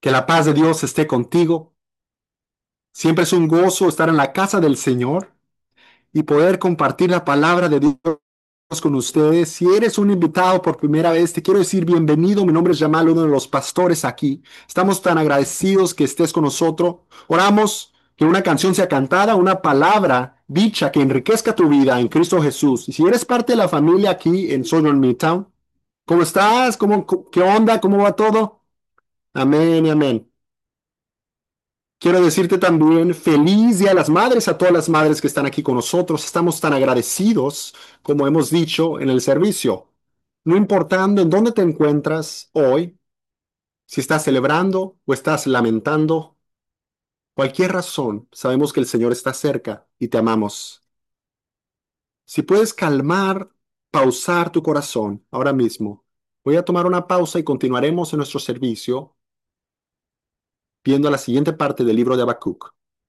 Que la paz de Dios esté contigo. Siempre es un gozo estar en la casa del Señor y poder compartir la palabra de Dios con ustedes. Si eres un invitado por primera vez, te quiero decir bienvenido. Mi nombre es Jamal, uno de los pastores aquí. Estamos tan agradecidos que estés con nosotros. Oramos que una canción sea cantada, una palabra dicha que enriquezca tu vida en Cristo Jesús. Y si eres parte de la familia aquí en Sojourn Midtown, ¿cómo estás? ¿Qué onda? ¿Cómo va todo? Amén y amén. Quiero decirte también feliz Día de las Madres a todas las madres que están aquí con nosotros. Estamos tan agradecidos, como hemos dicho en el servicio. No importando en dónde te encuentras hoy, si estás celebrando o estás lamentando, cualquier razón, sabemos que el Señor está cerca y te amamos. Si puedes calmar, pausar tu corazón ahora mismo, voy a tomar una pausa y continuaremos en nuestro servicio viendo la siguiente parte del libro de Habacuc.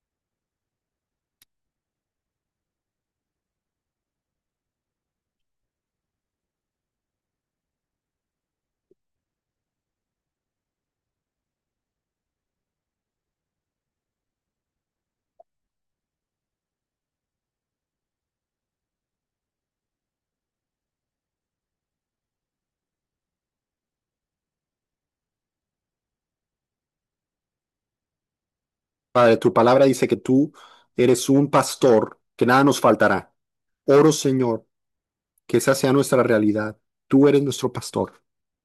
Padre, tu palabra dice que tú eres un pastor, que nada nos faltará. Oro, Señor, que esa sea nuestra realidad. Tú eres nuestro pastor,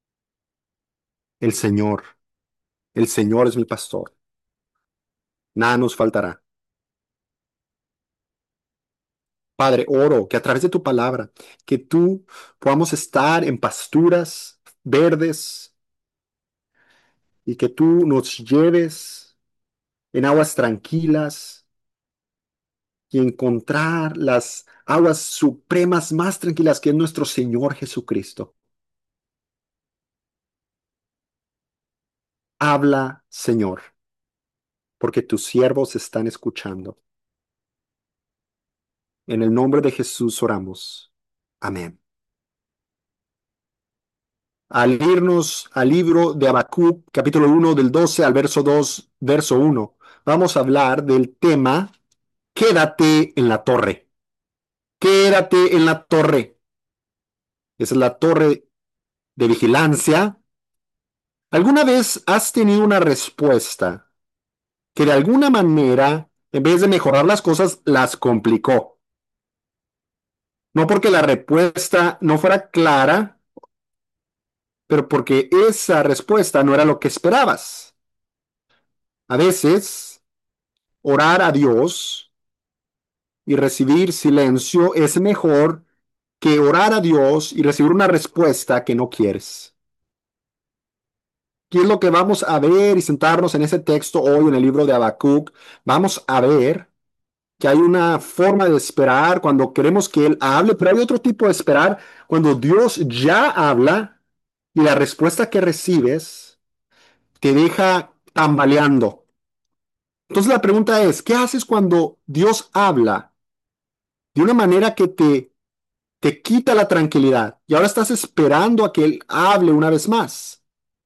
el Señor. El Señor es mi pastor. Nada nos faltará. Padre, oro que a través de tu palabra, que tú podamos estar en pasturas verdes y que tú nos lleves en aguas tranquilas y encontrar las aguas supremas más tranquilas que es nuestro Señor Jesucristo. Habla, Señor, porque tus siervos están escuchando. En el nombre de Jesús oramos. Amén. Al irnos al libro de Habacuc, capítulo 1, del 12 al verso 2, verso 1, vamos a hablar del tema Quédate en la torre. Quédate en la torre. Esa es la torre de vigilancia. ¿Alguna vez has tenido una respuesta que de alguna manera, en vez de mejorar las cosas, las complicó? No porque la respuesta no fuera clara, pero porque esa respuesta no era lo que esperabas. A veces, orar a Dios y recibir silencio es mejor que orar a Dios y recibir una respuesta que no quieres. ¿Qué es lo que vamos a ver y sentarnos en ese texto hoy en el libro de Habacuc? Vamos a ver que hay una forma de esperar cuando queremos que Él hable, pero hay otro tipo de esperar cuando Dios ya habla y la respuesta que recibes te deja tambaleando. Entonces la pregunta es, ¿qué haces cuando Dios habla de una manera que te quita la tranquilidad y ahora estás esperando a que Él hable una vez más?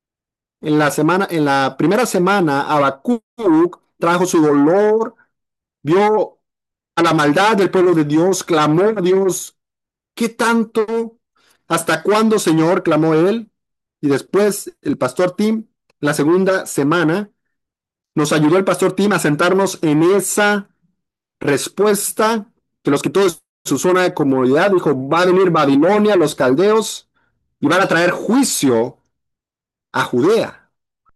En la primera semana, Habacuc trajo su dolor, vio a la maldad del pueblo de Dios, clamó a Dios. ¿Qué tanto? ¿Hasta cuándo, Señor? Clamó él. Y después el pastor Tim, la segunda semana, nos ayudó el pastor Tim a sentarnos en esa respuesta que los quitó de su zona de comodidad. Dijo, va a venir Babilonia, los caldeos, y van a traer juicio a Judea.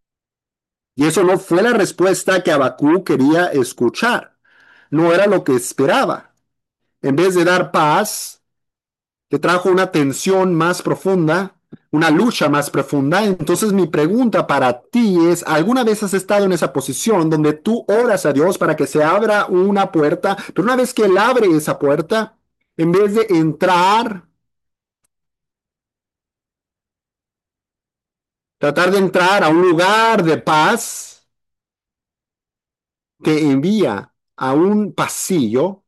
Y eso no fue la respuesta que Abacú quería escuchar. No era lo que esperaba. En vez de dar paz, te trajo una tensión más profunda, una lucha más profunda. Entonces mi pregunta para ti es, ¿alguna vez has estado en esa posición donde tú oras a Dios para que se abra una puerta, pero una vez que Él abre esa puerta, en vez de entrar, tratar de entrar a un lugar de paz, te envía a un pasillo,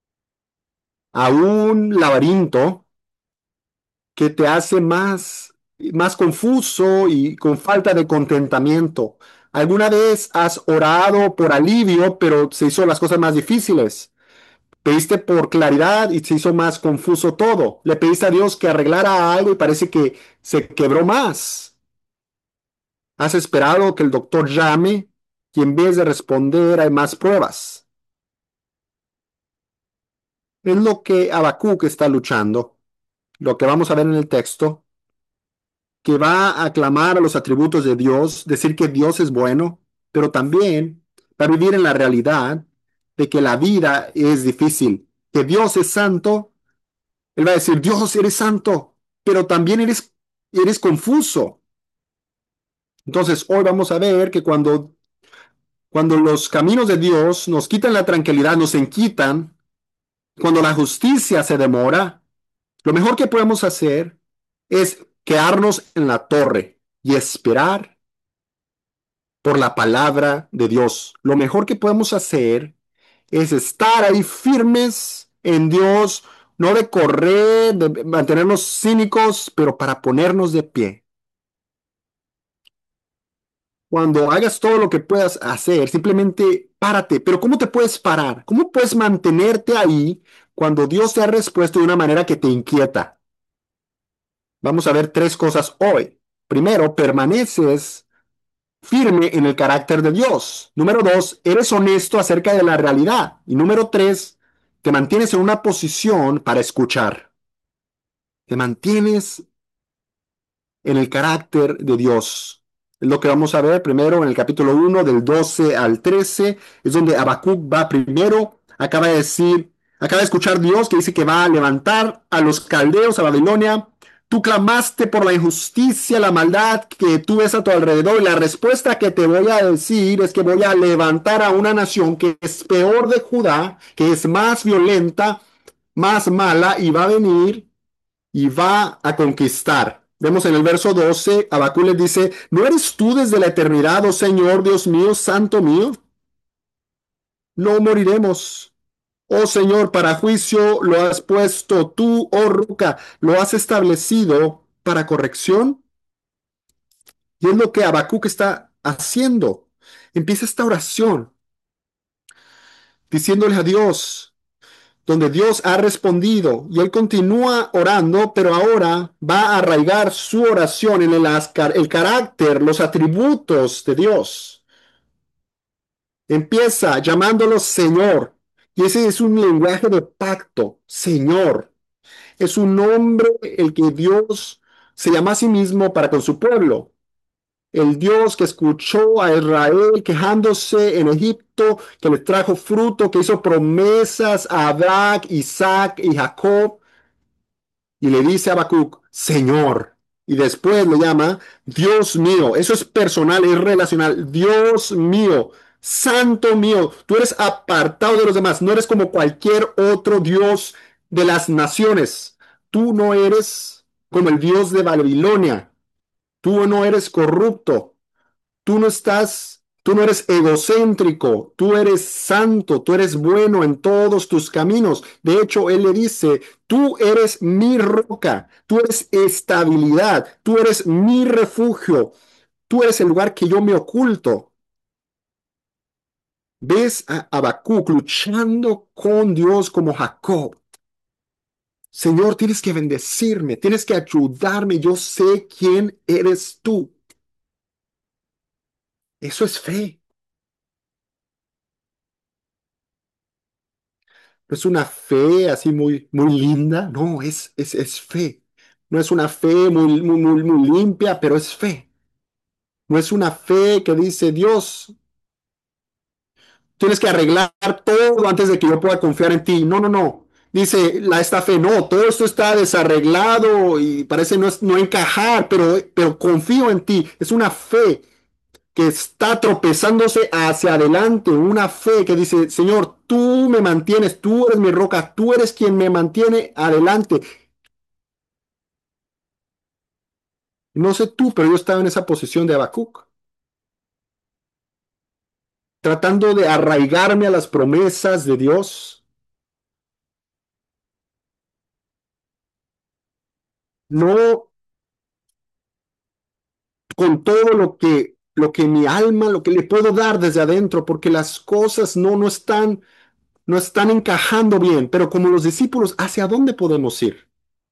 a un laberinto que te hace más más confuso y con falta de contentamiento. ¿Alguna vez has orado por alivio, pero se hizo las cosas más difíciles? Pediste por claridad y se hizo más confuso todo. Le pediste a Dios que arreglara algo y parece que se quebró más. Has esperado que el doctor llame y en vez de responder hay más pruebas. Es lo que Habacuc está luchando, lo que vamos a ver en el texto, que va a aclamar a los atributos de Dios, decir que Dios es bueno, pero también va a vivir en la realidad de que la vida es difícil, que Dios es santo. Él va a decir, Dios, eres santo, pero también eres confuso. Entonces, hoy vamos a ver que cuando los caminos de Dios nos quitan la tranquilidad, nos inquietan, cuando la justicia se demora, lo mejor que podemos hacer es quedarnos en la torre y esperar por la palabra de Dios. Lo mejor que podemos hacer es estar ahí firmes en Dios, no de correr, de mantenernos cínicos, pero para ponernos de pie. Cuando hagas todo lo que puedas hacer, simplemente párate. Pero ¿cómo te puedes parar? ¿Cómo puedes mantenerte ahí cuando Dios te ha respuesto de una manera que te inquieta? Vamos a ver tres cosas hoy. Primero, permaneces firme en el carácter de Dios. Número dos, eres honesto acerca de la realidad. Y número tres, te mantienes en una posición para escuchar. Te mantienes en el carácter de Dios. Es lo que vamos a ver primero en el capítulo 1 del 12 al 13. Es donde Habacuc va primero, acaba de escuchar Dios que dice que va a levantar a los caldeos a Babilonia. Tú clamaste por la injusticia, la maldad que tú ves a tu alrededor, y la respuesta que te voy a decir es que voy a levantar a una nación que es peor de Judá, que es más violenta, más mala, y va a venir y va a conquistar. Vemos en el verso 12, Habacuc les dice, ¿no eres tú desde la eternidad, oh Señor, Dios mío, santo mío? No moriremos. Oh Señor, para juicio lo has puesto tú, oh roca, lo has establecido para corrección. Y es lo que Habacuc está haciendo. Empieza esta oración diciéndole a Dios, donde Dios ha respondido y él continúa orando, pero ahora va a arraigar su oración en el carácter, los atributos de Dios. Empieza llamándolo Señor, y ese es un lenguaje de pacto, Señor. Es un nombre el que Dios se llama a sí mismo para con su pueblo. El Dios que escuchó a Israel quejándose en Egipto, que le trajo fruto, que hizo promesas a Abraham, Isaac y Jacob, y le dice a Habacuc, Señor, y después lo llama Dios mío. Eso es personal, es relacional. Dios mío, santo mío, tú eres apartado de los demás, no eres como cualquier otro Dios de las naciones. Tú no eres como el Dios de Babilonia. Tú no eres corrupto. Tú no eres egocéntrico, tú eres santo, tú eres bueno en todos tus caminos. De hecho, él le dice, tú eres mi roca, tú eres estabilidad, tú eres mi refugio, tú eres el lugar que yo me oculto. ¿Ves a Habacuc luchando con Dios como Jacob? Señor, tienes que bendecirme, tienes que ayudarme, yo sé quién eres tú. Eso es fe. No es una fe así muy linda, no, es fe. No es una fe muy limpia, pero es fe. No es una fe que dice, Dios, tienes que arreglar todo antes de que yo pueda confiar en ti. No, no, no. Dice esta fe, no, todo esto está desarreglado y parece no encajar, pero confío en ti. Es una fe que está tropezándose hacia adelante, una fe que dice, Señor, tú me mantienes, tú eres mi roca, tú eres quien me mantiene adelante. No sé tú, pero yo estaba en esa posición de Habacuc, tratando de arraigarme a las promesas de Dios. No, con todo lo que mi alma, lo que le puedo dar desde adentro, porque las cosas no están encajando bien. Pero como los discípulos, ¿hacia dónde podemos ir?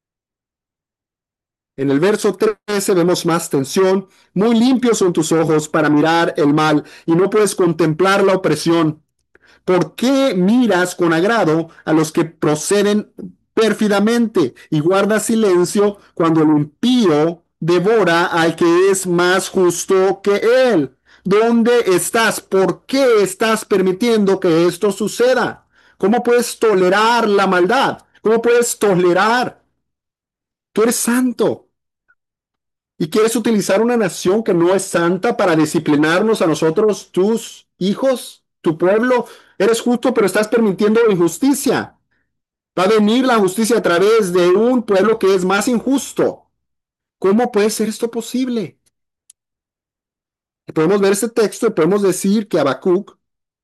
En el verso 13 vemos más tensión. Muy limpios son tus ojos para mirar el mal y no puedes contemplar la opresión. ¿Por qué miras con agrado a los que proceden pérfidamente y guardas silencio cuando el impío devora al que es más justo que él? ¿Dónde estás? ¿Por qué estás permitiendo que esto suceda? ¿Cómo puedes tolerar la maldad? ¿Cómo puedes tolerar? Tú eres santo y quieres utilizar una nación que no es santa para disciplinarnos a nosotros, tus hijos, tu pueblo. Eres justo, pero estás permitiendo injusticia. Va a venir la justicia a través de un pueblo que es más injusto. ¿Cómo puede ser esto posible? Podemos ver este texto y podemos decir que Habacuc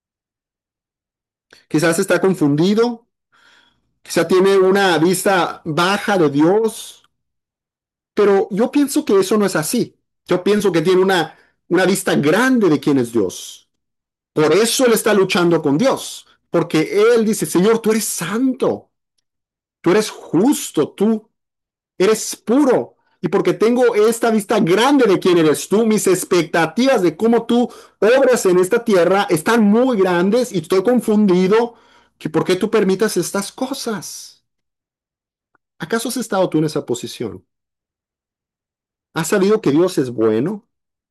quizás está confundido, quizás tiene una vista baja de Dios, pero yo pienso que eso no es así. Yo pienso que tiene una vista grande de quién es Dios. Por eso él está luchando con Dios, porque él dice, Señor, tú eres santo, tú eres justo, tú eres puro. Y porque tengo esta vista grande de quién eres tú, mis expectativas de cómo tú obras en esta tierra están muy grandes y estoy confundido que por qué tú permitas estas cosas. ¿Acaso has estado tú en esa posición? ¿Has sabido que Dios es bueno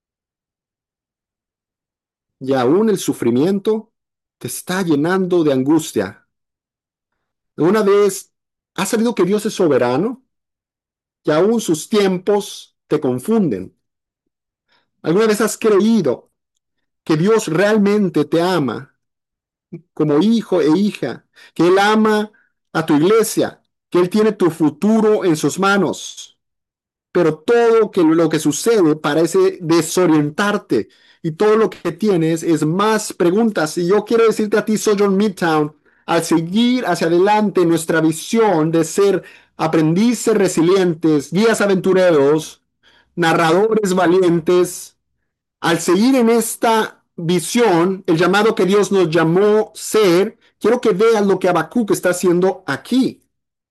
y aún el sufrimiento te está llenando de angustia? ¿Una vez has sabido que Dios es soberano y aún sus tiempos te confunden? ¿Alguna vez has creído que Dios realmente te ama como hijo e hija, que Él ama a tu iglesia, que Él tiene tu futuro en sus manos? Pero todo lo que sucede parece desorientarte y todo lo que tienes es más preguntas. Y yo quiero decirte a ti, Sojourn Midtown, al seguir hacia adelante nuestra visión de ser aprendices resilientes, guías aventureros, narradores valientes, al seguir en esta visión, el llamado que Dios nos llamó ser, quiero que veas lo que Habacuc está haciendo aquí.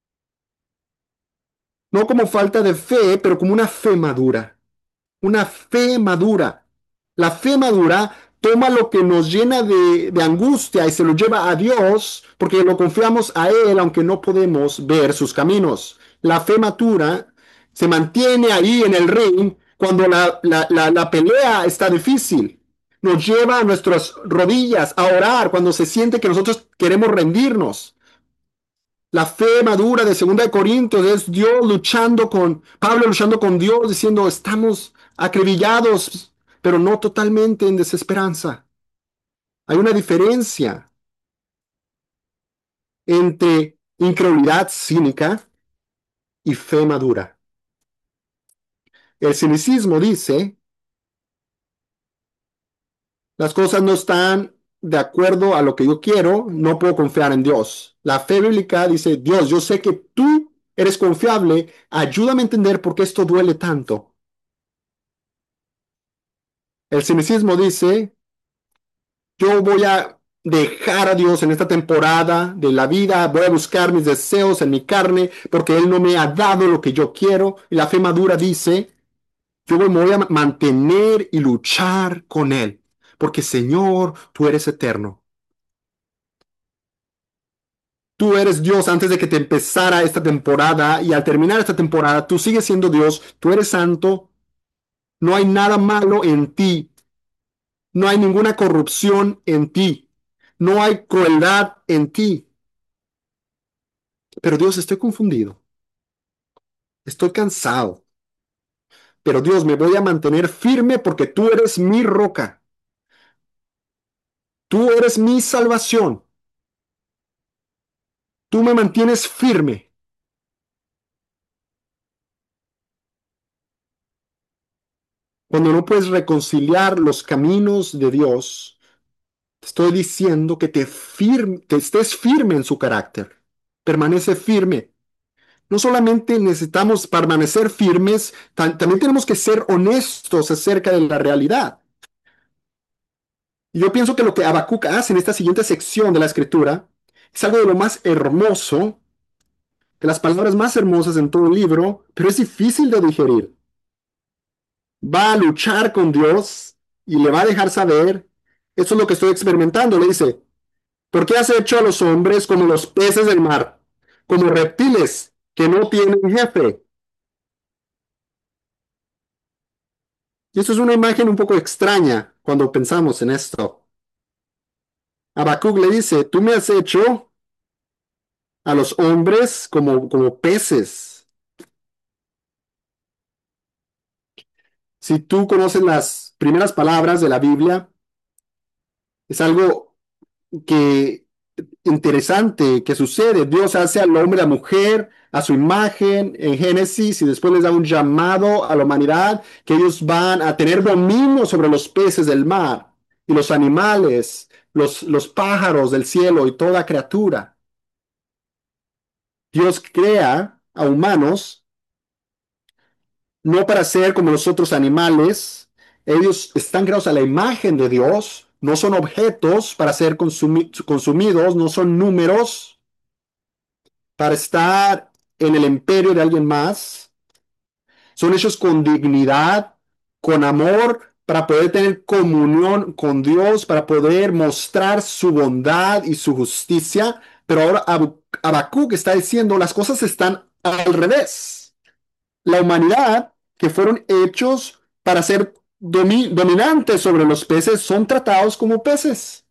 No como falta de fe, pero como una fe madura. Una fe madura. La fe madura toma lo que nos llena de angustia y se lo lleva a Dios porque lo confiamos a Él aunque no podemos ver sus caminos. La fe madura se mantiene ahí en el ring cuando la pelea está difícil. Nos lleva a nuestras rodillas a orar cuando se siente que nosotros queremos rendirnos. La fe madura de Segunda de Corintios es Dios luchando con, Pablo luchando con Dios, diciendo, estamos acribillados, pero no totalmente en desesperanza. Hay una diferencia entre incredulidad cínica y fe madura. El cinicismo dice, las cosas no están de acuerdo a lo que yo quiero, no puedo confiar en Dios. La fe bíblica dice, Dios, yo sé que tú eres confiable, ayúdame a entender por qué esto duele tanto. El cinicismo dice, yo voy a dejar a Dios en esta temporada de la vida, voy a buscar mis deseos en mi carne porque Él no me ha dado lo que yo quiero. Y la fe madura dice, me voy a mantener y luchar con Él, porque Señor, tú eres eterno. Tú eres Dios antes de que te empezara esta temporada y al terminar esta temporada, tú sigues siendo Dios, tú eres santo, no hay nada malo en ti, no hay ninguna corrupción en ti, no hay crueldad en ti. Pero Dios, estoy confundido, estoy cansado. Pero Dios, me voy a mantener firme porque tú eres mi roca, tú eres mi salvación, tú me mantienes firme. Cuando no puedes reconciliar los caminos de Dios, te estoy diciendo que te estés firme en su carácter. Permanece firme. No solamente necesitamos permanecer firmes, también tenemos que ser honestos acerca de la realidad. Y yo pienso que lo que Habacuc hace en esta siguiente sección de la escritura es algo de lo más hermoso, de las palabras más hermosas en todo el libro, pero es difícil de digerir. Va a luchar con Dios y le va a dejar saber, eso es lo que estoy experimentando, le dice, ¿por qué has hecho a los hombres como los peces del mar, como reptiles que no tienen jefe? Y eso es una imagen un poco extraña cuando pensamos en esto. Habacuc le dice, tú me has hecho a los hombres como peces. Si tú conoces las primeras palabras de la Biblia, es algo que interesante que sucede. Dios hace al hombre y a la mujer a su imagen en Génesis y después les da un llamado a la humanidad que ellos van a tener dominio sobre los peces del mar y los animales, los pájaros del cielo y toda criatura. Dios crea a humanos no para ser como los otros animales. Ellos están creados a la imagen de Dios, no son objetos para ser consumidos, no son números para estar en el imperio de alguien más. Son hechos con dignidad, con amor, para poder tener comunión con Dios, para poder mostrar su bondad y su justicia. Pero ahora Habacuc está diciendo las cosas están al revés. La humanidad, que fueron hechos para ser dominantes sobre los peces, son tratados como peces.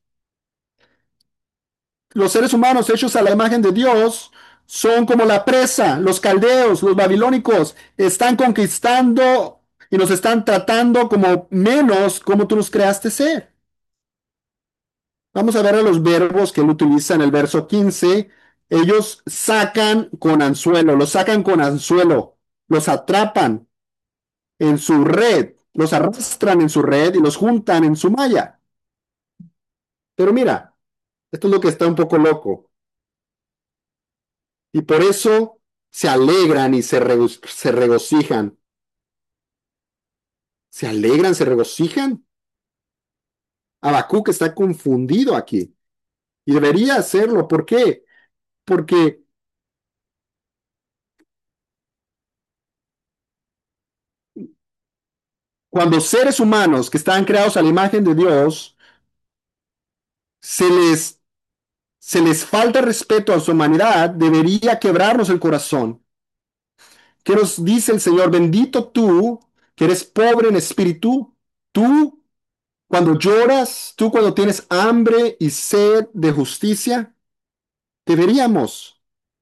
Los seres humanos hechos a la imagen de Dios son como la presa. Los caldeos, los babilónicos, están conquistando y nos están tratando como menos como tú nos creaste ser. Vamos a ver a los verbos que él utiliza en el verso 15. Ellos sacan con anzuelo, los sacan con anzuelo, los atrapan en su red, los arrastran en su red y los juntan en su malla. Pero mira, esto es lo que está un poco loco. Y por eso se alegran y se regocijan. ¿Se alegran, se regocijan? Habacuc está confundido aquí. Y debería hacerlo. ¿Por qué? Porque cuando seres humanos que están creados a la imagen de Dios, se les, se les falta respeto a su humanidad, debería quebrarnos el corazón. ¿Qué nos dice el Señor? Bendito tú, que eres pobre en espíritu, tú cuando lloras, tú cuando tienes hambre y sed de justicia, deberíamos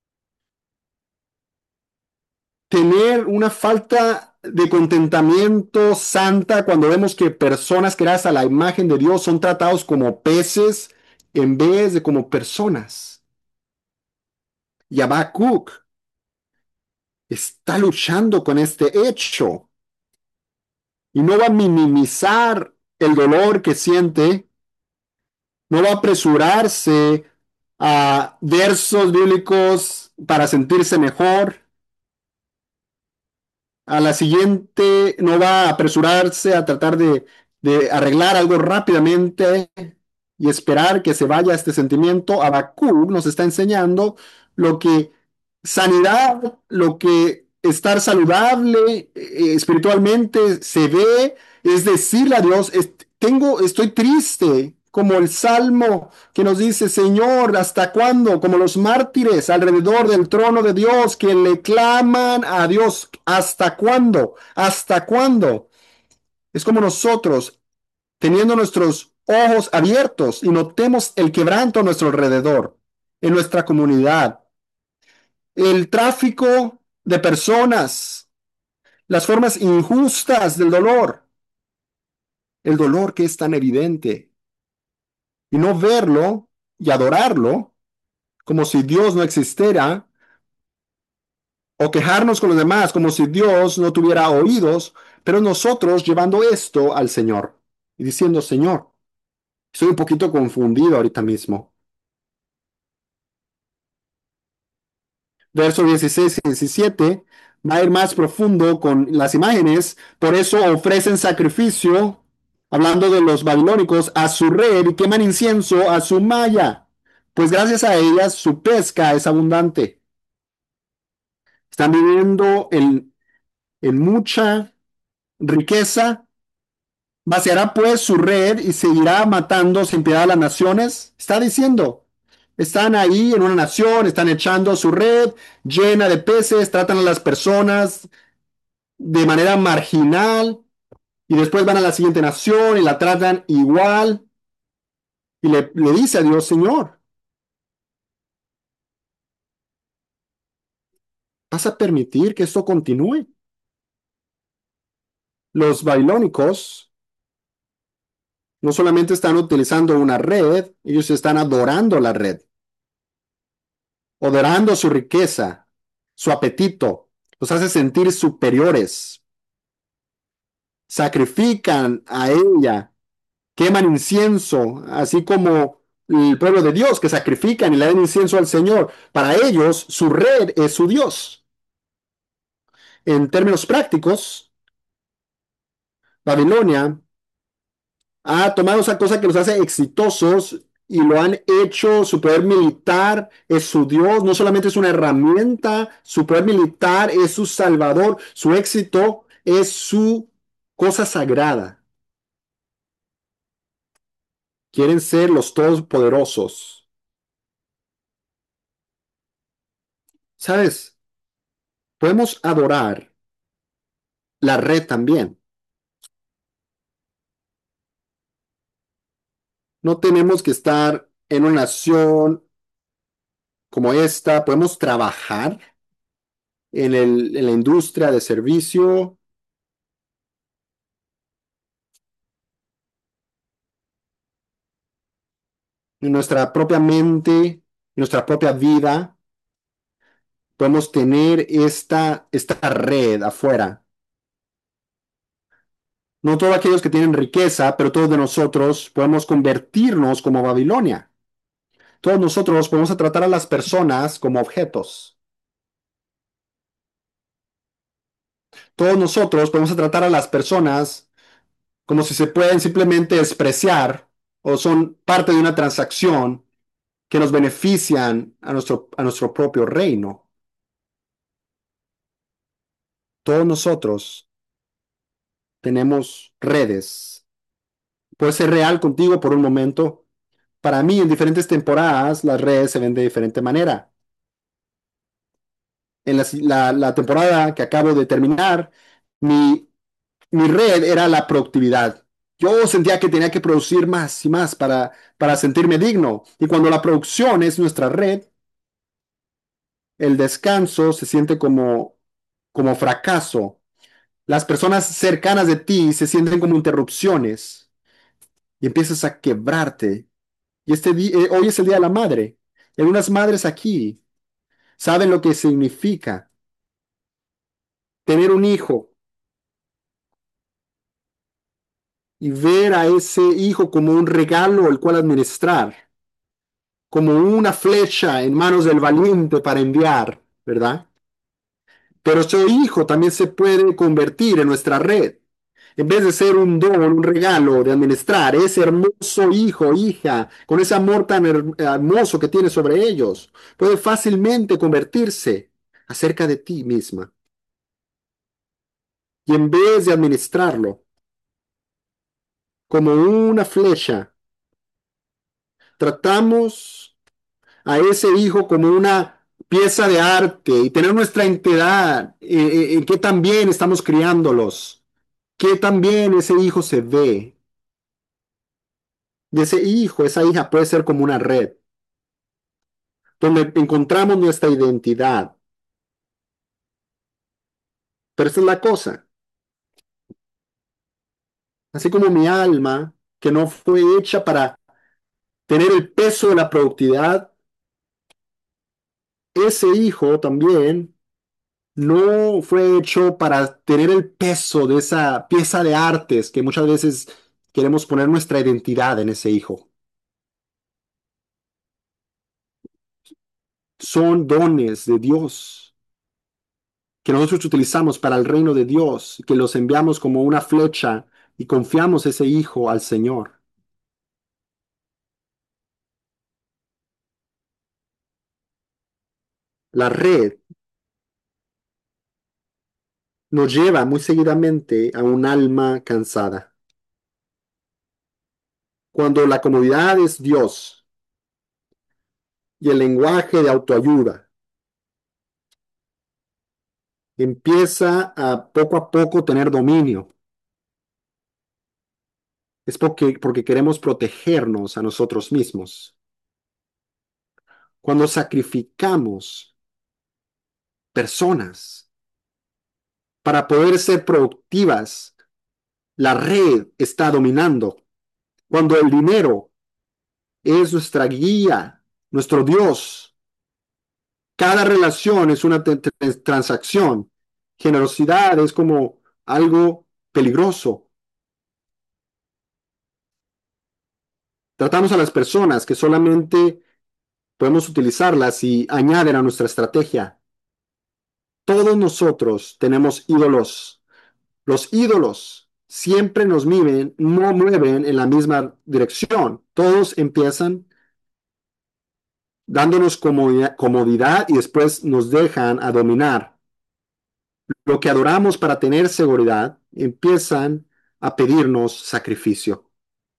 tener una falta de contentamiento santa cuando vemos que personas creadas a la imagen de Dios son tratados como peces en vez de como personas. Y Habacuc está luchando con este hecho y no va a minimizar el dolor que siente, no va a apresurarse a versos bíblicos para sentirse mejor. A la siguiente no va a apresurarse a tratar de arreglar algo rápidamente y esperar que se vaya este sentimiento. Habacuc nos está enseñando lo que sanidad, lo que estar saludable espiritualmente se ve, es decirle a Dios, estoy triste, como el Salmo que nos dice, Señor, ¿hasta cuándo? Como los mártires alrededor del trono de Dios que le claman a Dios, ¿hasta cuándo? ¿Hasta cuándo? Es como nosotros teniendo nuestros ojos abiertos y notemos el quebranto a nuestro alrededor, en nuestra comunidad, el tráfico de personas, las formas injustas del dolor, el dolor que es tan evidente, y no verlo y adorarlo como si Dios no existiera, o quejarnos con los demás como si Dios no tuviera oídos, pero nosotros llevando esto al Señor y diciendo, Señor, estoy un poquito confundido ahorita mismo. verso 16 y 17, va a ir más profundo con las imágenes, por eso ofrecen sacrificio, hablando de los babilónicos, a su red y queman incienso a su malla, pues gracias a ellas su pesca es abundante. Están viviendo en mucha riqueza. Vaciará pues su red y seguirá matando sin piedad a las naciones. Está diciendo, están ahí en una nación, están echando su red llena de peces, tratan a las personas de manera marginal y después van a la siguiente nación y la tratan igual y le dice a Dios, Señor, ¿vas a permitir que esto continúe? Los babilónicos no solamente están utilizando una red, ellos están adorando la red, adorando su riqueza, su apetito, los hace sentir superiores, sacrifican a ella, queman incienso, así como el pueblo de Dios que sacrifican y le dan incienso al Señor. Para ellos, su red es su Dios. En términos prácticos, Babilonia ha tomado esa cosa que los hace exitosos y lo han hecho, su poder militar es su Dios, no solamente es una herramienta, su poder militar es su salvador, su éxito es su cosa sagrada. Quieren ser los todopoderosos. ¿Sabes? Podemos adorar la red también. No tenemos que estar en una nación como esta, podemos trabajar en la industria de servicio, en nuestra propia mente, en nuestra propia vida. Podemos tener esta red afuera. No todos aquellos que tienen riqueza, pero todos de nosotros podemos convertirnos como Babilonia. Todos nosotros podemos tratar a las personas como objetos. Todos nosotros podemos tratar a las personas como si se pueden simplemente despreciar o son parte de una transacción que nos benefician a nuestro propio reino. Todos nosotros tenemos redes. Puede ser real contigo por un momento. Para mí, en diferentes temporadas, las redes se ven de diferente manera. En la temporada que acabo de terminar, mi, mi red era la productividad. Yo sentía que tenía que producir más y más para sentirme digno. Y cuando la producción es nuestra red, el descanso se siente como fracaso. Las personas cercanas de ti se sienten como interrupciones y empiezas a quebrarte. Y hoy es el Día de la Madre. Y algunas madres aquí saben lo que significa tener un hijo y ver a ese hijo como un regalo el cual administrar, como una flecha en manos del valiente para enviar, ¿verdad? Pero ese hijo también se puede convertir en nuestra red. En vez de ser un don, un regalo de administrar, ese hermoso hijo, hija, con ese amor tan hermoso que tiene sobre ellos, puede fácilmente convertirse acerca de ti misma. Y en vez de administrarlo como una flecha, tratamos a ese hijo como una pieza de arte y tener nuestra entidad en qué tan bien estamos criándolos, qué tan bien ese hijo se ve. De ese hijo, esa hija puede ser como una red donde encontramos nuestra identidad. Pero esta es la cosa, así como mi alma, que no fue hecha para tener el peso de la productividad, ese hijo también no fue hecho para tener el peso de esa pieza de artes que muchas veces queremos poner nuestra identidad en ese hijo. son dones de Dios que nosotros utilizamos para el reino de Dios, que los enviamos como una flecha y confiamos ese hijo al Señor. La red nos lleva muy seguidamente a un alma cansada. Cuando la comodidad es Dios y el lenguaje de autoayuda empieza a poco tener dominio, es porque queremos protegernos a nosotros mismos. Cuando sacrificamos personas para poder ser productivas, la red está dominando. Cuando el dinero es nuestra guía, nuestro Dios, cada relación es una transacción. Generosidad es como algo peligroso. Tratamos a las personas que solamente podemos utilizarlas si añaden a nuestra estrategia. Todos nosotros tenemos ídolos. Los ídolos siempre nos mueven, no mueven en la misma dirección. Todos empiezan dándonos comodidad y después nos dejan a dominar. Lo que adoramos para tener seguridad empiezan a pedirnos sacrificio.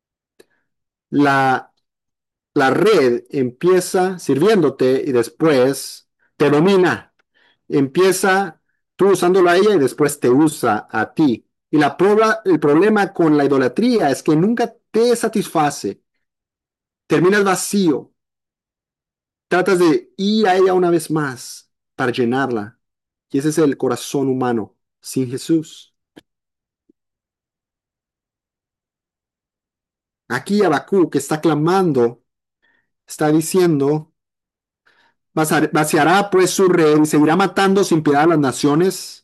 La, la red empieza sirviéndote y después te domina. Empieza tú usándola a ella y después te usa a ti. Y el problema con la idolatría es que nunca te satisface. Terminas vacío. Tratas de ir a ella una vez más para llenarla. Y ese es el corazón humano sin Jesús. Aquí Habacuc que está clamando, está diciendo, vaciará pues su red y seguirá matando sin piedad a las naciones.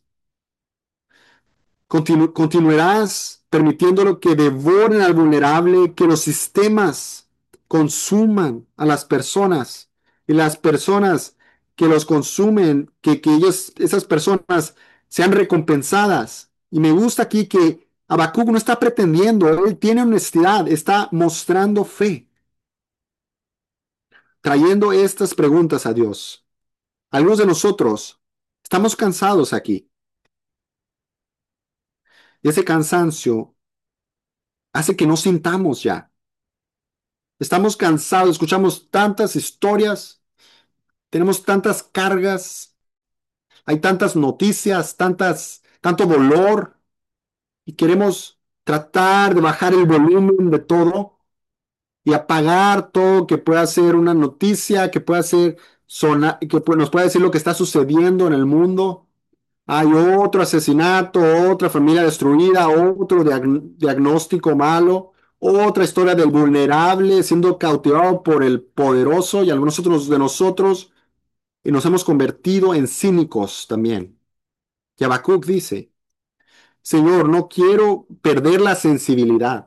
Continuarás permitiéndolo que devoren al vulnerable, que los sistemas consuman a las personas y las personas que los consumen, que esas personas sean recompensadas. Y me gusta aquí que Habacuc no está pretendiendo, él tiene honestidad, está mostrando fe, trayendo estas preguntas a Dios. Algunos de nosotros estamos cansados aquí y ese cansancio hace que no sintamos ya. Estamos cansados, escuchamos tantas historias, tenemos tantas cargas, hay tantas noticias, tanto dolor y queremos tratar de bajar el volumen de todo y apagar todo que pueda ser una noticia, que pueda ser nos pueda decir lo que está sucediendo en el mundo. Hay otro asesinato, otra familia destruida, otro diagnóstico malo, otra historia del vulnerable siendo cautivado por el poderoso y algunos otros de nosotros y nos hemos convertido en cínicos también. Y Habacuc dice, Señor, no quiero perder la sensibilidad.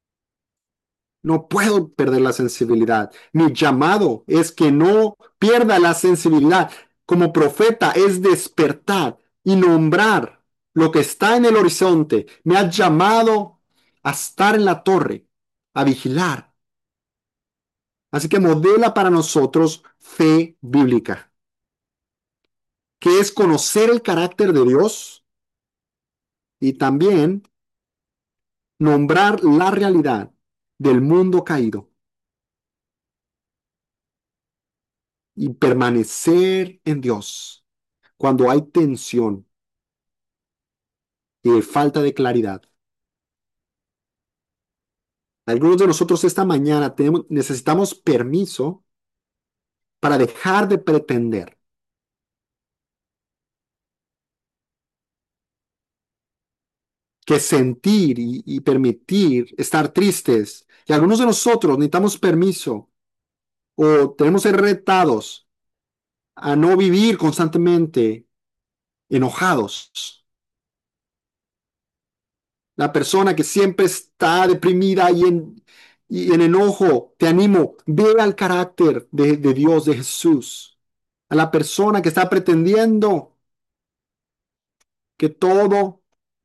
No puedo perder la sensibilidad. Mi llamado es que no pierda la sensibilidad. Como profeta es despertar y nombrar lo que está en el horizonte. Me has llamado a estar en la torre, a vigilar. Así que modela para nosotros fe bíblica, que es conocer el carácter de Dios y también nombrar la realidad del mundo caído y permanecer en Dios cuando hay tensión y falta de claridad. Algunos de nosotros esta mañana necesitamos permiso para dejar de pretender que sentir y permitir estar tristes. Y algunos de nosotros necesitamos permiso o tenemos que ser retados a no vivir constantemente enojados. La persona que siempre está deprimida y en enojo, te animo, ve al carácter de Dios, de Jesús. a la persona que está pretendiendo que todo,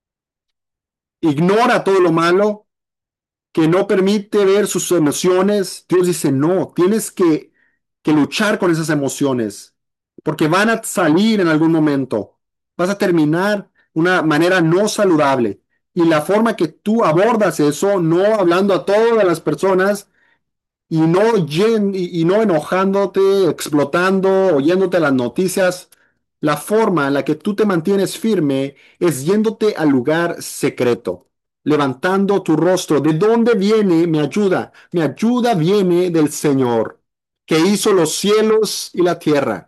ignora todo lo malo, que no permite ver sus emociones. Dios dice, no, tienes que luchar con esas emociones, porque van a salir en algún momento. Vas a terminar de una manera no saludable. Y la forma que tú abordas eso, no hablando a todas las personas, y no enojándote, explotando, oyéndote las noticias. La forma en la que tú te mantienes firme es yéndote al lugar secreto, levantando tu rostro. ¿De dónde viene mi ayuda? Mi ayuda viene del Señor, que hizo los cielos y la tierra.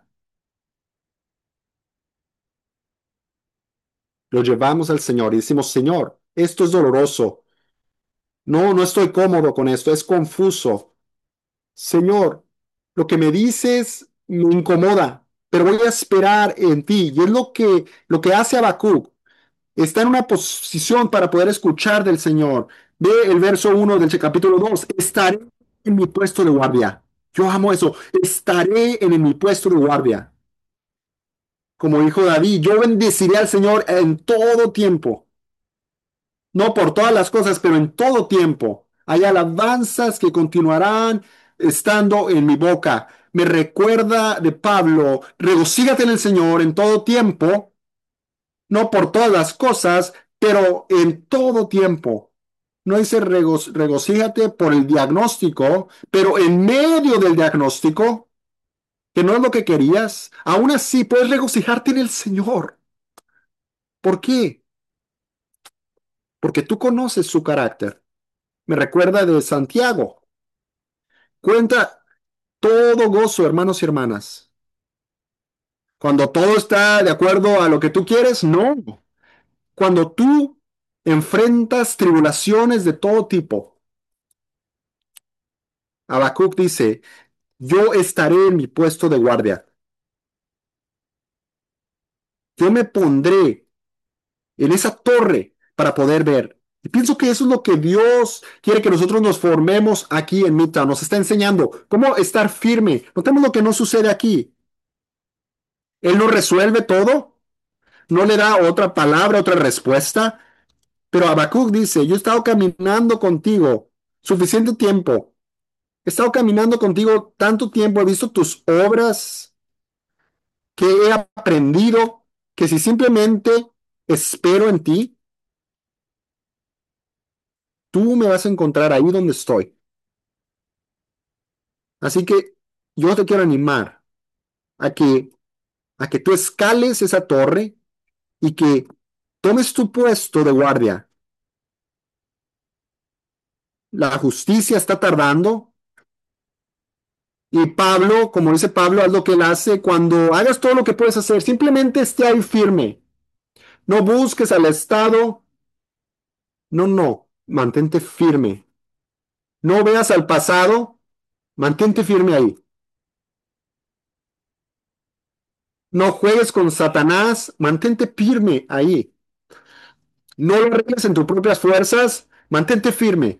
Lo llevamos al Señor y decimos, Señor, esto es doloroso. No, no estoy cómodo con esto, es confuso. Señor, lo que me dices me incomoda, pero voy a esperar en ti. Y es lo que hace Habacuc. Está en una posición para poder escuchar del Señor. Ve el verso 1 del capítulo 2. Estaré en mi puesto de guardia. Yo amo eso. Estaré en mi puesto de guardia. Como dijo David, yo bendeciré al Señor en todo tiempo. No por todas las cosas, pero en todo tiempo. Hay alabanzas que continuarán estando en mi boca. Me recuerda de Pablo, regocígate en el Señor en todo tiempo, no por todas las cosas, pero en todo tiempo. No dice regocíjate por el diagnóstico, pero en medio del diagnóstico, que no es lo que querías, aún así puedes regocijarte en el Señor. ¿Por qué? Porque tú conoces su carácter. Me recuerda de Santiago. Cuenta todo gozo, hermanos y hermanas. Cuando todo está de acuerdo a lo que tú quieres, no. Cuando tú enfrentas tribulaciones de todo tipo, Habacuc dice, yo estaré en mi puesto de guardia. Yo me pondré en esa torre para poder ver. Y pienso que eso es lo que Dios quiere que nosotros nos formemos aquí en Midtown. Nos está enseñando cómo estar firme. Notemos lo que no sucede aquí. Él no resuelve todo, no le da otra palabra, otra respuesta. Pero Habacuc dice, yo he estado caminando contigo suficiente tiempo. He estado caminando contigo tanto tiempo, he visto tus obras, que he aprendido que si simplemente espero en ti, tú me vas a encontrar ahí donde estoy. Así que yo te quiero animar a a que tú escales esa torre y que tomes tu puesto de guardia. La justicia está tardando y Pablo, como dice Pablo, haz lo que él hace cuando hagas todo lo que puedes hacer. Simplemente esté ahí firme. No busques al Estado. No, no. Mantente firme. No veas al pasado. Mantente firme ahí. No juegues con Satanás. Mantente firme ahí. No lo arregles en tus propias fuerzas. Mantente firme.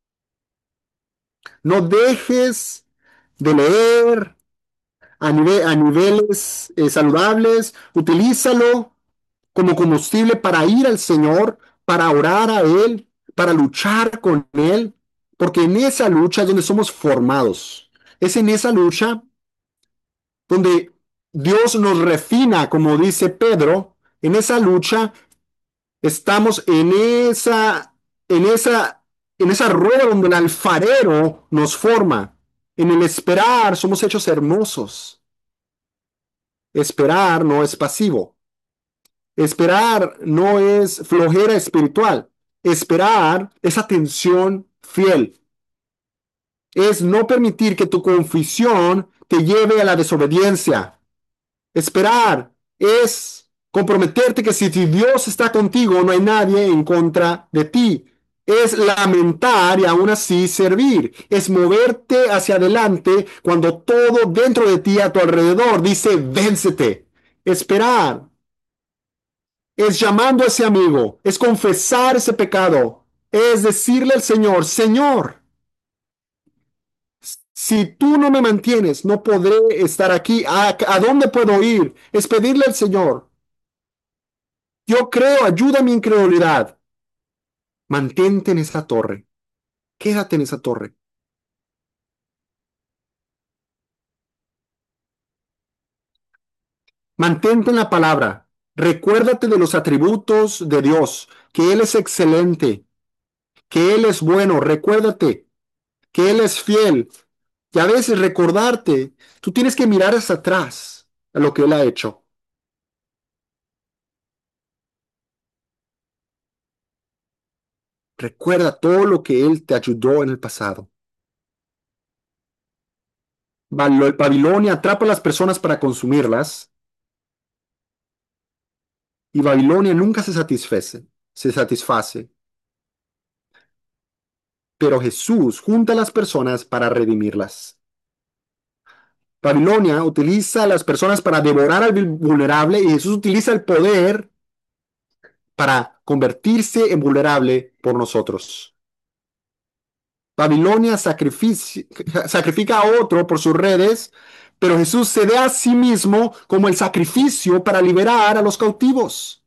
No dejes de leer a niveles saludables. Utilízalo como combustible para ir al Señor, para orar a Él, para luchar con Él, porque en esa lucha es donde somos formados. Es en esa lucha donde Dios nos refina, como dice Pedro. En esa lucha estamos en esa, en esa rueda donde el alfarero nos forma. En el esperar somos hechos hermosos. Esperar no es pasivo. Esperar no es flojera espiritual. Esperar es atención fiel. Es no permitir que tu confusión te lleve a la desobediencia. Esperar es comprometerte que si Dios está contigo, no hay nadie en contra de ti. Es lamentar y aún así servir. Es moverte hacia adelante cuando todo dentro de ti, a tu alrededor, dice, véncete. Esperar es llamando a ese amigo, es confesar ese pecado, es decirle al Señor, Señor, Si tú no me mantienes, no podré estar aquí. ¿A dónde puedo ir? Es pedirle al Señor. Yo creo, ayuda a mi incredulidad. Mantente en esa torre. Quédate en esa torre. Mantente en la palabra. Recuérdate de los atributos de Dios, que Él es excelente, que Él es bueno. Recuérdate que Él es fiel. Y a veces recordarte, tú tienes que mirar hacia atrás a lo que Él ha hecho. Recuerda todo lo que Él te ayudó en el pasado. Babilonia atrapa a las personas para consumirlas y Babilonia nunca se satisface, pero Jesús junta a las personas para redimirlas. Babilonia utiliza a las personas para devorar al vulnerable y Jesús utiliza el poder para convertirse en vulnerable por nosotros. Babilonia sacrifica a otro por sus redes, pero Jesús se da a sí mismo como el sacrificio para liberar a los cautivos.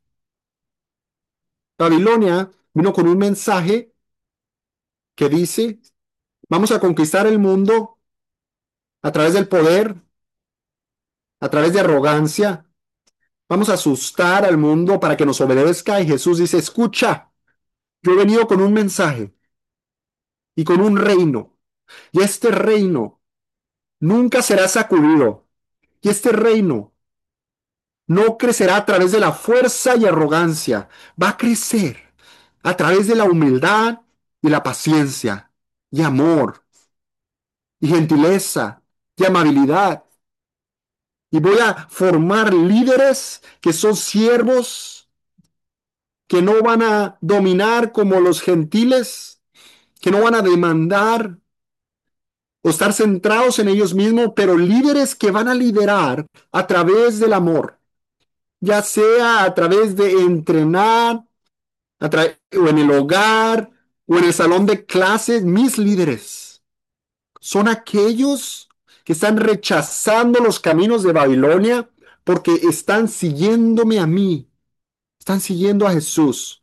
Babilonia vino con un mensaje que dice, vamos a conquistar el mundo a través del poder, a través de arrogancia, vamos a asustar al mundo para que nos obedezca y Jesús dice, escucha, yo he venido con un mensaje y con un reino y este reino nunca será sacudido y este reino no crecerá a través de la fuerza y arrogancia, va a crecer a través de la humildad y la paciencia y amor y gentileza y amabilidad. Y voy a formar líderes que son siervos, que no van a dominar como los gentiles, que no van a demandar o estar centrados en ellos mismos, pero líderes que van a liderar a través del amor, ya sea a través de entrenar, o en el hogar, o en el salón de clases. Mis líderes son aquellos que están rechazando los caminos de Babilonia porque están siguiéndome a mí, están siguiendo a Jesús,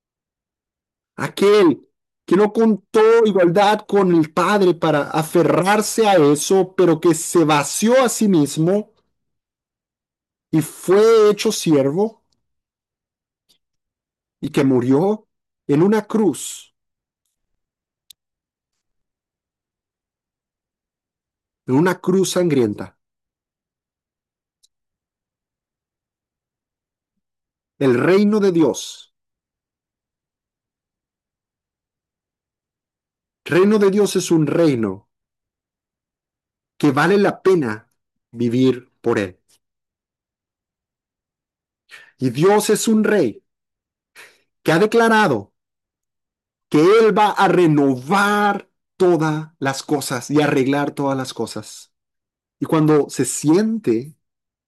aquel que no contó igualdad con el Padre para aferrarse a eso, pero que se vació a sí mismo y fue hecho siervo y que murió en una cruz sangrienta. El reino de Dios, reino de Dios es un reino que vale la pena vivir por él. Y Dios es un rey que ha declarado que Él va a renovar todas las cosas y arreglar todas las cosas. Y cuando se siente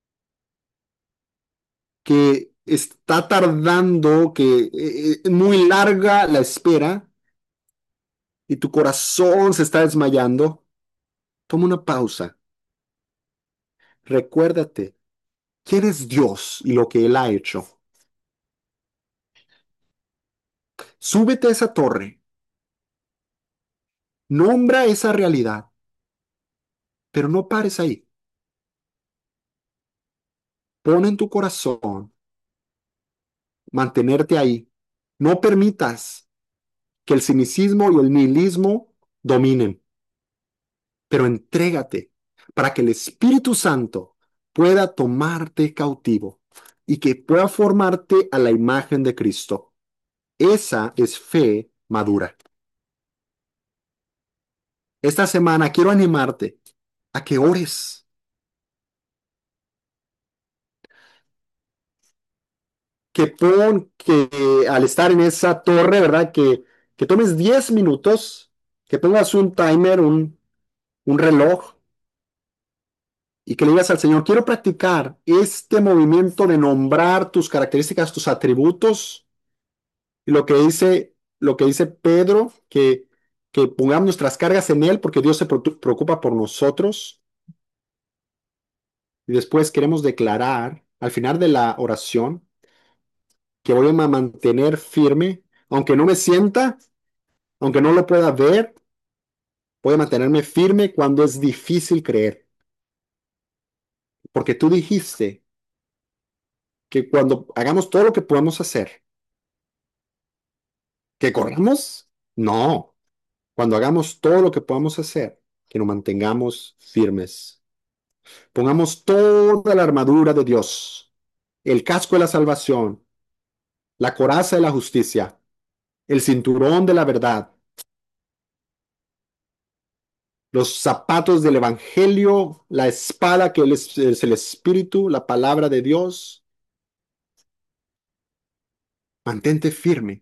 que está tardando, que es muy larga la espera y tu corazón se está desmayando, toma una pausa. Recuérdate quién es Dios y lo que Él ha hecho. Súbete a esa torre, nombra esa realidad, pero no pares ahí. Pon en tu corazón mantenerte ahí. No permitas que el cinicismo y el nihilismo dominen, pero entrégate para que el Espíritu Santo pueda tomarte cautivo y que pueda formarte a la imagen de Cristo. Esa es fe madura. Esta semana quiero animarte a que ores, que al estar en esa torre, ¿verdad? Que tomes 10 minutos, que pongas un timer, un reloj y que le digas al Señor, quiero practicar este movimiento de nombrar tus características, tus atributos, y lo que dice Pedro, que pongamos nuestras cargas en Él porque Dios se preocupa por nosotros. Y después queremos declarar al final de la oración que voy a mantener firme, aunque no me sienta, aunque no lo pueda ver, voy a mantenerme firme cuando es difícil creer. Porque tú dijiste que cuando hagamos todo lo que podemos hacer, que corramos, no. Cuando hagamos todo lo que podamos hacer, que nos mantengamos firmes. Pongamos toda la armadura de Dios, el casco de la salvación, la coraza de la justicia, el cinturón de la verdad, los zapatos del evangelio, la espada que es el espíritu, la palabra de Dios. Mantente firme.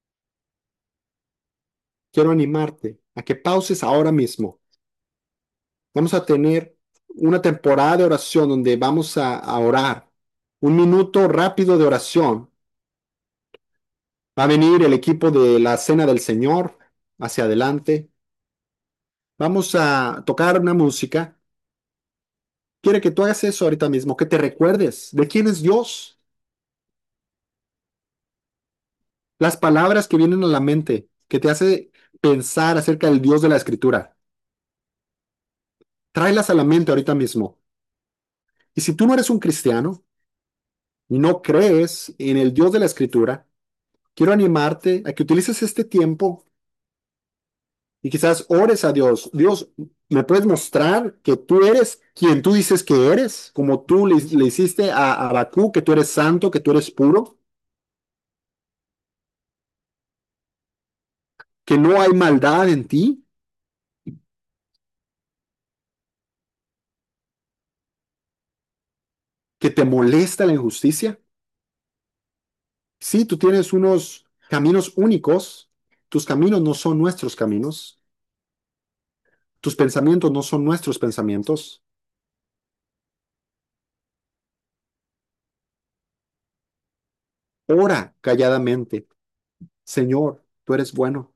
Quiero animarte a que pauses ahora mismo. Vamos a tener una temporada de oración donde vamos a orar. Un minuto rápido de oración. Va a venir el equipo de la Cena del Señor hacia adelante. Vamos a tocar una música. Quiere que tú hagas eso ahorita mismo, que te recuerdes de quién es Dios. Las palabras que vienen a la mente, que te hace pensar acerca del Dios de la Escritura. Tráelas a la mente ahorita mismo. Y si tú no eres un cristiano y no crees en el Dios de la Escritura, quiero animarte a que utilices este tiempo y quizás ores a Dios. Dios, ¿me puedes mostrar que tú eres quien tú dices que eres? Como tú le hiciste a Abacú, que tú eres santo, que tú eres puro, que no hay maldad en ti, que te molesta la injusticia. Sí, tú tienes unos caminos únicos. Tus caminos no son nuestros caminos. Tus pensamientos no son nuestros pensamientos. Ora calladamente. Señor, tú eres bueno.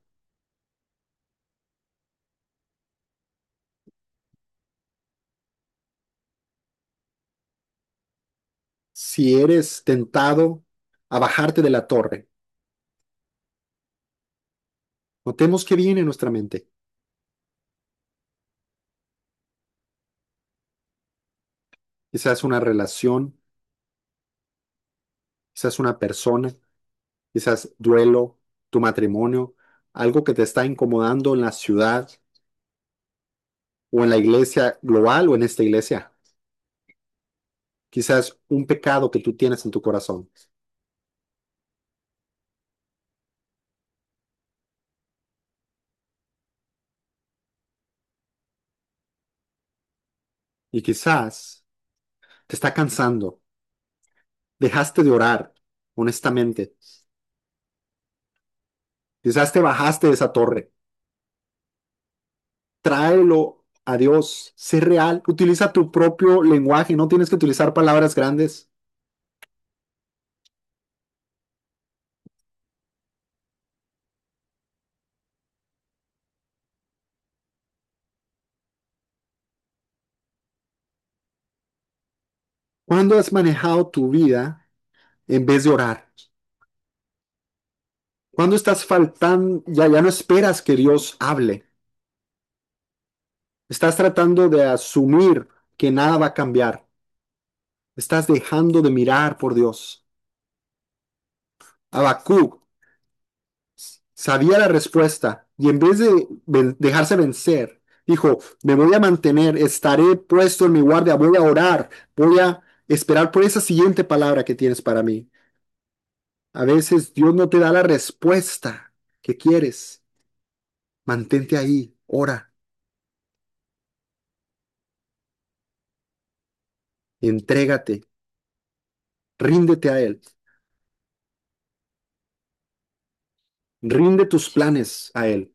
Si eres tentado a bajarte de la torre, notemos que viene en nuestra mente. Quizás una relación, quizás una persona, quizás duelo, tu matrimonio, algo que te está incomodando en la ciudad o en la iglesia global o en esta iglesia. Quizás un pecado que tú tienes en tu corazón. Y quizás te está cansando. Dejaste de orar, honestamente. Quizás te bajaste de esa torre. Tráelo a Dios. Sé real. Utiliza tu propio lenguaje. No tienes que utilizar palabras grandes. ¿Cuándo has manejado tu vida en vez de orar? ¿Cuándo estás faltando? Ya no esperas que Dios hable. Estás tratando de asumir que nada va a cambiar. Estás dejando de mirar por Dios. Habacuc sabía la respuesta y en vez de dejarse vencer, dijo, me voy a mantener, estaré puesto en mi guardia, voy a orar, voy a esperar por esa siguiente palabra que tienes para mí. A veces Dios no te da la respuesta que quieres. Mantente ahí, ora, entrégate, ríndete a Él, rinde tus planes a Él.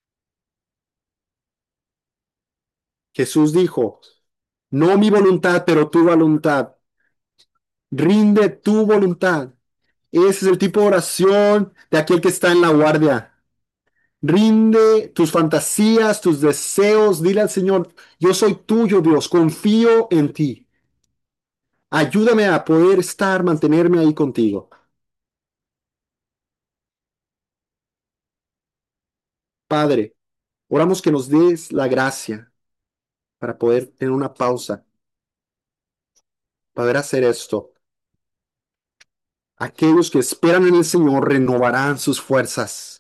Jesús dijo, no mi voluntad, pero tu voluntad. Rinde tu voluntad. Ese es el tipo de oración de aquel que está en la guardia. Rinde tus fantasías, tus deseos. Dile al Señor, yo soy tuyo, Dios, confío en ti. Ayúdame a poder estar, mantenerme ahí contigo. Padre, oramos que nos des la gracia para poder tener una pausa, para poder hacer esto. Aquellos que esperan en el Señor renovarán sus fuerzas.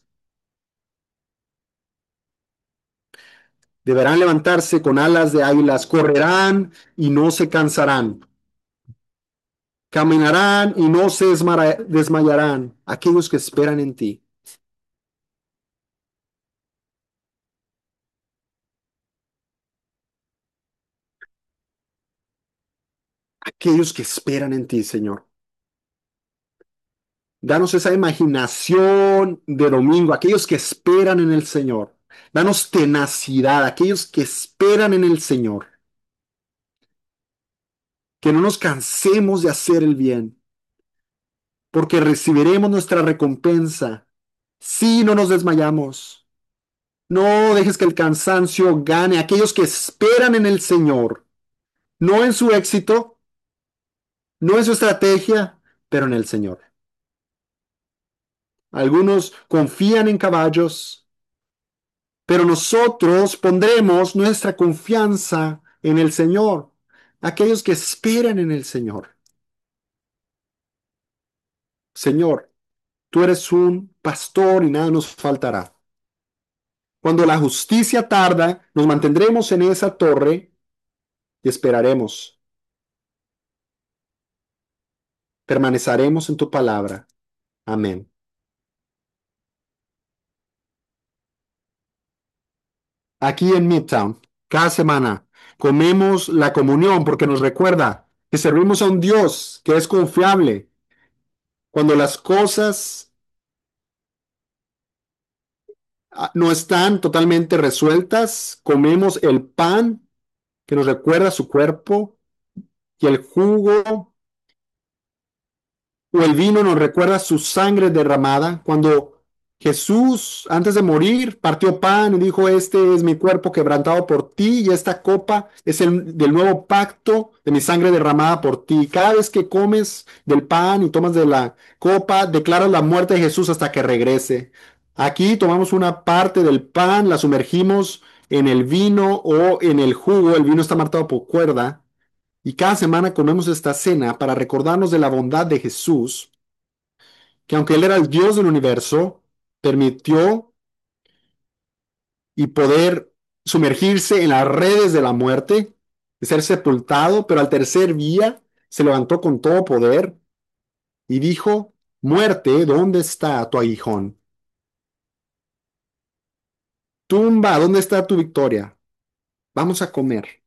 Deberán levantarse con alas de águilas, correrán y no se cansarán. Caminarán y no se desmayarán. Aquellos que esperan en ti. Aquellos que esperan en ti, Señor. Danos esa imaginación de domingo, aquellos que esperan en el Señor. Danos tenacidad, aquellos que esperan en el Señor. Que no nos cansemos de hacer el bien, porque recibiremos nuestra recompensa si no nos desmayamos. No dejes que el cansancio gane a aquellos que esperan en el Señor, no en su éxito, no en su estrategia, pero en el Señor. Algunos confían en caballos, pero nosotros pondremos nuestra confianza en el Señor, aquellos que esperan en el Señor. Señor, tú eres un pastor y nada nos faltará. Cuando la justicia tarda, nos mantendremos en esa torre y esperaremos. Permaneceremos en tu palabra. Amén. Aquí en Midtown, cada semana, comemos la comunión porque nos recuerda que servimos a un Dios que es confiable. Cuando las cosas no están totalmente resueltas, comemos el pan que nos recuerda su cuerpo y el jugo o el vino nos recuerda su sangre derramada. Cuando Jesús, antes de morir, partió pan y dijo, este es mi cuerpo quebrantado por ti y esta copa es el del nuevo pacto de mi sangre derramada por ti. Cada vez que comes del pan y tomas de la copa, declaras la muerte de Jesús hasta que regrese. Aquí tomamos una parte del pan, la sumergimos en el vino o en el jugo. El vino está marcado por cuerda. Y cada semana comemos esta cena para recordarnos de la bondad de Jesús, que aunque Él era el Dios del universo, permitió y poder sumergirse en las redes de la muerte, de ser sepultado, pero al tercer día se levantó con todo poder y dijo, muerte, ¿dónde está tu aguijón? Tumba, ¿dónde está tu victoria? Vamos a comer.